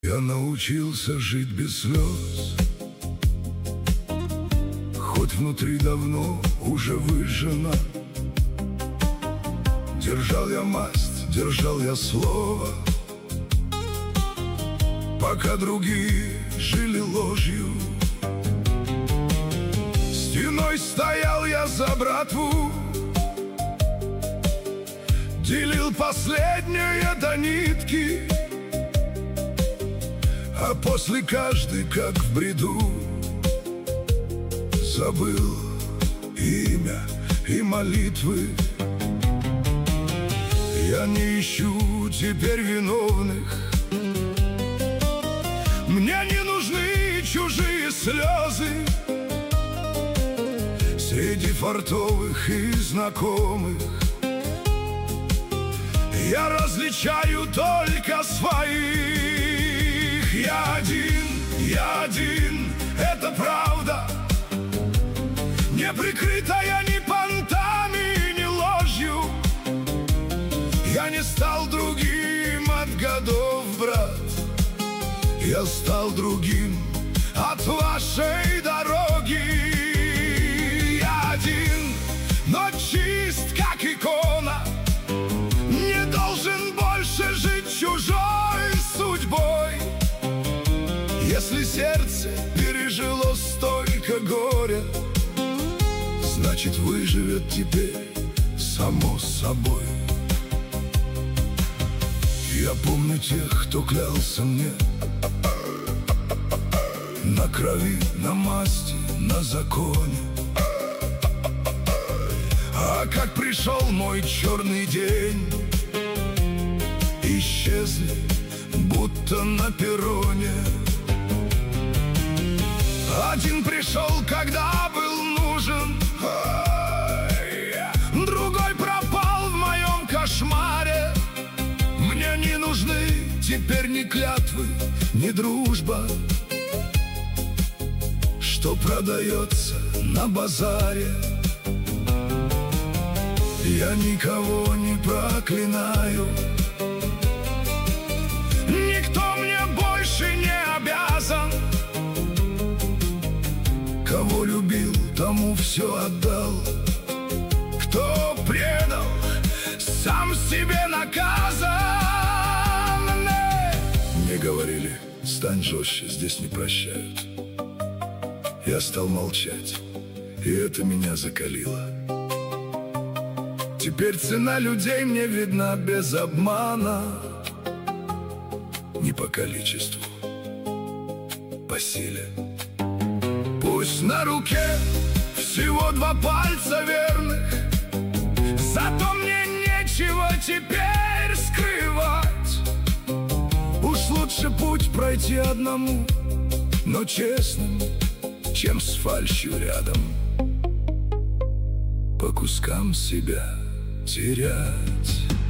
Я научился жить без слез, хоть внутри давно уже выжжено. Держал я масть, держал я слово, пока другие жили ложью. Стеной стоял я за братву, делил последнее до нитки, а после каждый, как в бреду, забыл имя и молитвы. Я не ищу теперь виновных, мне не нужны чужие слезы. Среди фартовых и знакомых я различаю только своих. Я один, это правда, не прикрытая ни понтами, ни ложью. Я не стал другим от годов, брат, я стал другим от вашей дороги. Я один, но чист, как икона, не должен больше жить чужой судьбой. Если сердце пережило столько горя, значит, выживет теперь само собой. Я помню тех, кто клялся мне на крови, на масти, на законе. А как пришел мой черный день, исчезли, будто на перроне. Один пришел, когда был нужен, другой пропал в моем кошмаре. Мне не нужны теперь ни клятвы, ни дружба, что продается на базаре. Я никого не проклинаю, никто мне больше не обязан. Кого любил, тому все отдал. Кто предал, сам себе наказан. Мне говорили, стань жестче, здесь не прощают. Я стал молчать, и это меня закалило. Теперь цена людей мне видна без обмана. Не по количеству, по силе. Пусть на руке всего 2 пальца верных, зато мне нечего теперь скрывать. Уж лучше путь пройти одному, но честным, чем с фальшью рядом по кускам себя терять.